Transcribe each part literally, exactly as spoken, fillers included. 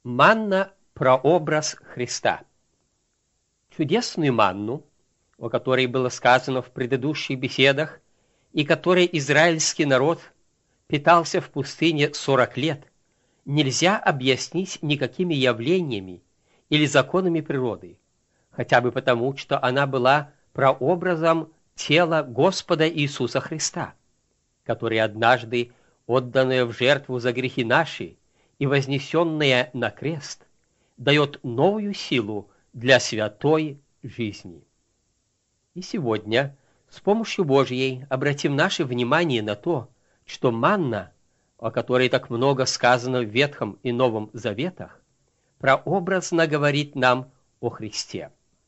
Манна – прообраз Христа. Чудесную манну, о которой было сказано в предыдущих беседах, и которой израильский народ питался в пустыне сорок лет, нельзя объяснить никакими явлениями или законами природы, хотя бы потому, что она была прообразом тела Господа Иисуса Христа, который однажды, отданное в жертву за грехи наши и вознесенное на крест, дает новую силу для святой жизни. И сегодня с помощью Божьей обратим наше внимание на то, что манна, о которой так много сказано в Ветхом и Новом Заветах, прообразно говорит нам о Христе.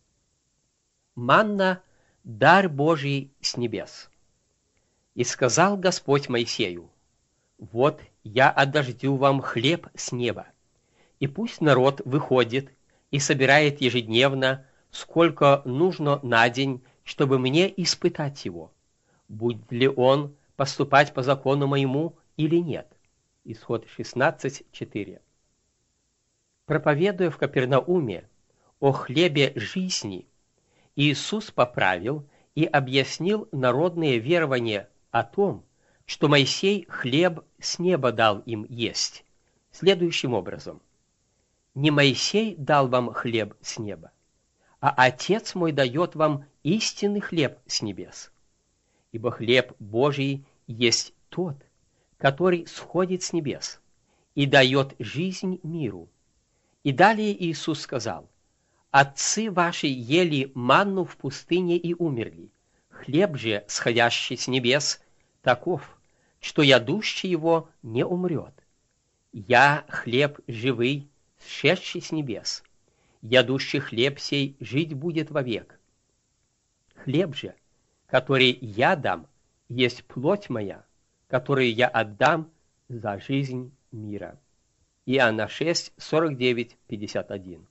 Манна – дар Божий с небес. «И сказал Господь Моисею: вот я отдождю вам хлеб с неба, и пусть народ выходит и собирает ежедневно, сколько нужно на день, чтобы мне испытать его, будет ли он поступать по закону моему или нет». Исход шестнадцать четыре. Проповедуя в Капернауме о хлебе жизни, Иисус поправил и объяснил народные верования о том, что Моисей хлеб с неба дал им есть, следующим образом: «Не Моисей дал вам хлеб с неба, а Отец мой дает вам истинный хлеб с небес. Ибо хлеб Божий есть тот, который сходит с небес и дает жизнь миру». И далее Иисус сказал: «Отцы ваши ели манну в пустыне и умерли. Хлеб же, сходящий с небес, таков, что ядущий его не умрет. Я хлеб живый, сшедший с небес. Ядущий хлеб сей жить будет вовек. Хлеб же, который я дам, есть плоть моя, которую я отдам за жизнь мира». Иоанна шесть, сорок девять, пятьдесят один.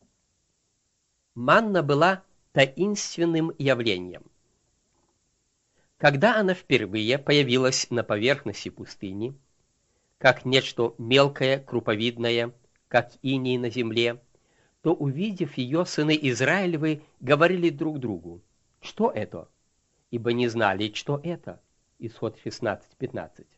Манна была таинственным явлением. Когда она впервые появилась на поверхности пустыни, как нечто мелкое, круповидное, как иней на земле, то, увидев ее, сыны Израилевы говорили друг другу: «Что это?» Ибо не знали, что это. Исход шестнадцать пятнадцать.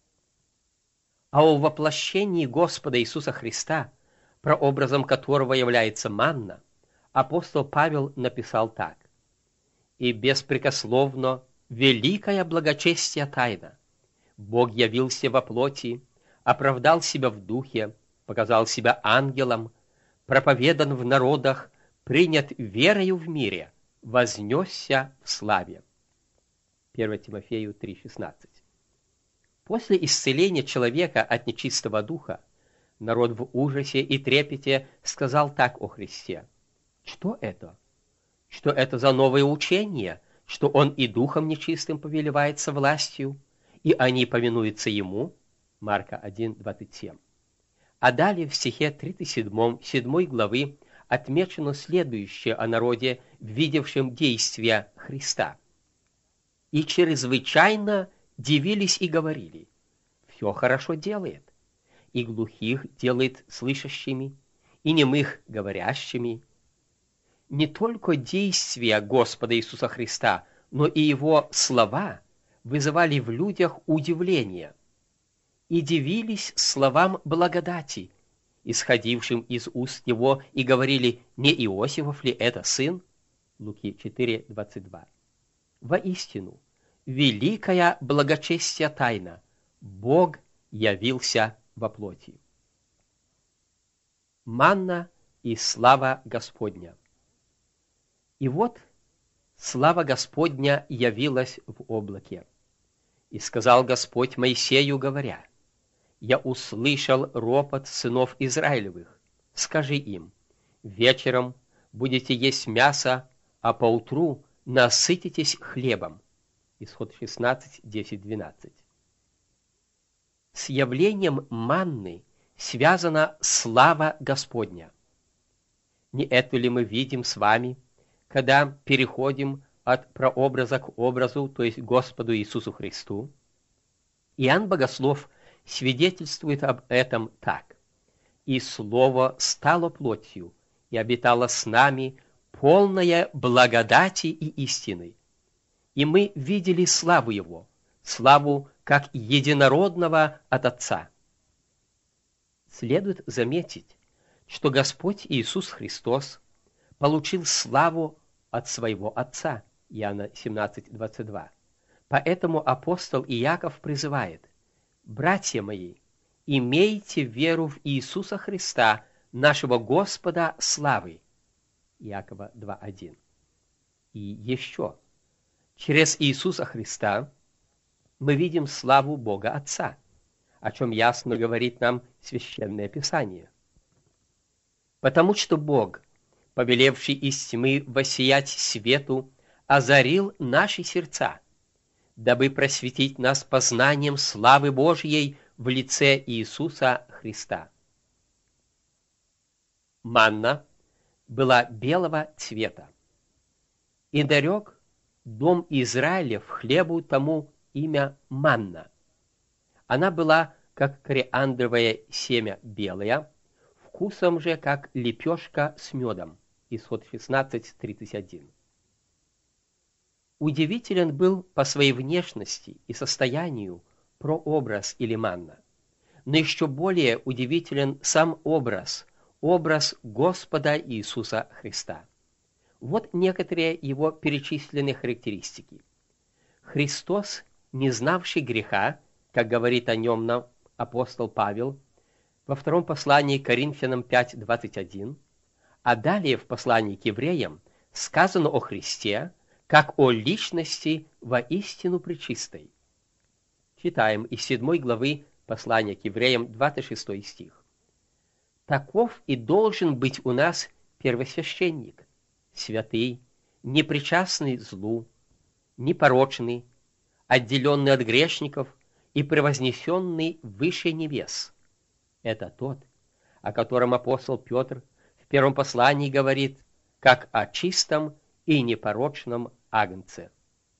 А о воплощении Господа Иисуса Христа, прообразом которого является манна, апостол Павел написал так: «И беспрекословно великая благочестия тайна. Бог явился во плоти, оправдал себя в духе, показал себя ангелом, проповедан в народах, принят верою в мире, вознесся в славе». первое Тимофею три шестнадцать. После исцеления человека от нечистого духа народ в ужасе и трепете сказал так о Христе: «Что это? Что это за новое учение, что он и духом нечистым повелевается властью, и они повинуются ему?» Марка один двадцать семь. А далее в стихе тридцать семь седьмой главы отмечено следующее о народе, видевшем действия Христа: «И чрезвычайно дивились и говорили: все хорошо делает, и глухих делает слышащими, и немых говорящими». Не только действия Господа Иисуса Христа, но и Его слова вызывали в людях удивление. «И дивились словам благодати, исходившим из уст Его, и говорили: не Иосифов ли это сын?» Луки четыре двадцать два. Воистину, великая благочестия тайна: Бог явился во плоти. Манна и слава Господня. И вот слава Господня явилась в облаке. «И сказал Господь Моисею, говоря: я услышал ропот сынов Израилевых. Скажи им: вечером будете есть мясо, а поутру насытитесь хлебом». Исход шестнадцать десять двенадцать. С явлением манны связана слава Господня. Не это ли мы видим с вами, когда переходим от прообраза к образу, то есть Господу Иисусу Христу? Иоанн Богослов свидетельствует об этом так: и Слово стало плотью и обитало с нами, полное благодати и истины. И мы видели славу Его, славу как единородного от Отца. Следует заметить, что Господь Иисус Христос получил славу от своего Отца, Иоанна семнадцать двадцать два. Поэтому апостол Иаков призывает: «Братья мои, имейте веру в Иисуса Христа, нашего Господа славы». Иакова два один. И еще, через Иисуса Христа мы видим славу Бога Отца, о чем ясно говорит нам Священное Писание. Потому что Бог, повелевший из тьмы воссиять свету, озарил наши сердца, дабы просветить нас познанием славы Божьей в лице Иисуса Христа. Манна была белого цвета, и нарек дом Израилев хлебу тому имя манна. Она была, как кориандровое семя, белая, вкусом же, как лепешка с медом. Исход шестнадцать тридцать один. Удивителен был по своей внешности и состоянию прообраз или манна, но еще более удивителен сам образ, образ Господа Иисуса Христа. Вот некоторые его перечисленные характеристики. Христос, не знавший греха, как говорит о нем нам апостол Павел во втором послании к Коринфянам пять двадцать один, а далее в послании к евреям сказано о Христе, как о личности воистину пречистой. Читаем из седьмой главы послания к евреям, двадцать шестой стих. «Таков и должен быть у нас первосвященник, святый, непричастный злу, непорочный, отделенный от грешников и превознесенный выше небес». Это тот, о котором апостол Петр в первом послании говорит, как о чистом и непорочном агнце.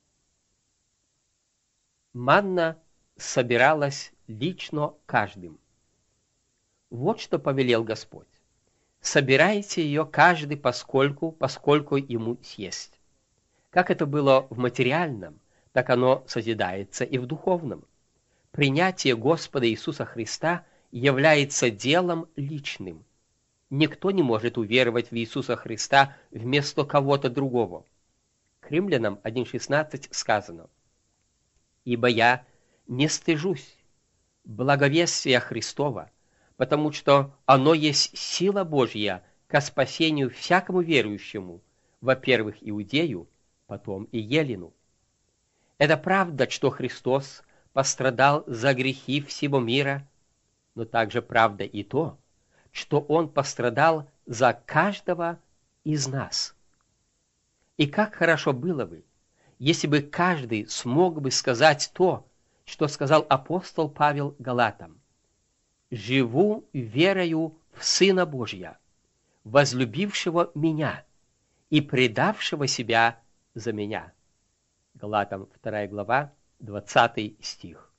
Манна собиралась лично каждым. Вот что повелел Господь: собирайте ее каждый поскольку, поскольку ему съесть. Как это было в материальном, так оно созидается и в духовном. Принятие Господа Иисуса Христа является делом личным. Никто не может уверовать в Иисуса Христа вместо кого-то другого. К Римлянам один шестнадцать сказано: «Ибо я не стыжусь благовестия Христова, потому что оно есть сила Божья ко спасению всякому верующему, во-первых, иудею, потом и елену». Это правда, что Христос пострадал за грехи всего мира, но также правда и то, что Он пострадал за каждого из нас. И как хорошо было бы, если бы каждый смог бы сказать то, что сказал апостол Павел Галатам: «Живу верою в Сына Божия, возлюбившего меня и предавшего себя за меня». Галатам вторая глава, двадцатый стих.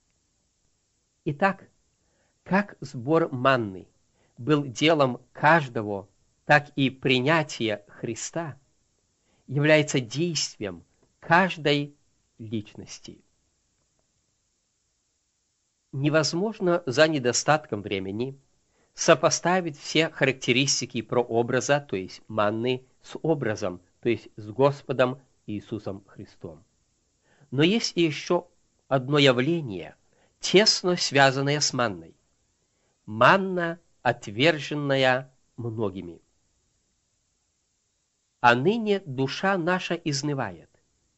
Итак, как сбор манны был делом каждого, так и принятие Христа является действием каждой личности. Невозможно за недостатком времени сопоставить все характеристики прообраза, то есть манны, с образом, то есть с Господом Иисусом Христом. Но есть еще одно явление, тесно связанное с манной. Манна, отверженная многими. А ныне душа наша изнывает.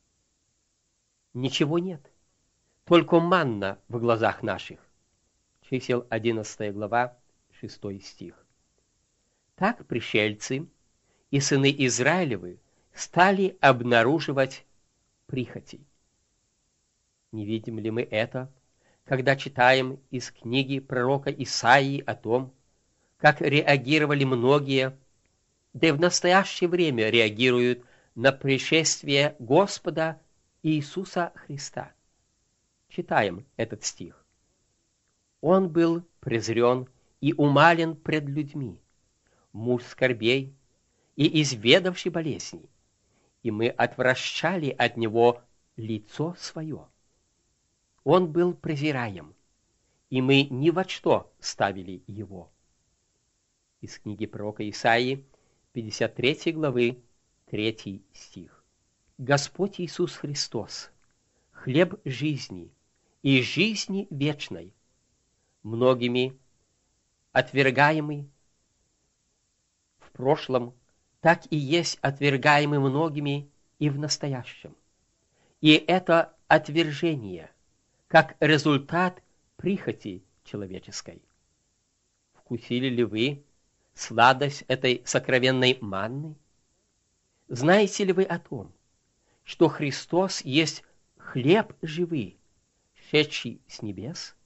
Ничего нет, только манна в глазах наших. Чисел одиннадцатая глава, шестой стих. Так пришельцы и сыны Израилевы стали обнаруживать прихоти. Не видим ли мы это, когда читаем из книги пророка Исаии о том, как реагировали многие, да и в настоящее время реагируют на пришествие Господа Иисуса Христа? Читаем этот стих. «Он был презрен и умален пред людьми, муж скорбей и изведавший болезней, и мы отвращали от него лицо свое. Он был презираем, и мы ни во что ставили его». Из книги пророка Исаии, пятьдесят третьей главы, третий стих. Господь Иисус Христос, хлеб жизни и жизни вечной, многими отвергаемый в прошлом, так и есть отвергаемый многими и в настоящем. И это отвержение, как результат прихоти человеческой. Вкусили ли вы сладость этой сокровенной манны? Знаете ли вы о том, что Христос есть хлеб живый, шедший с небес?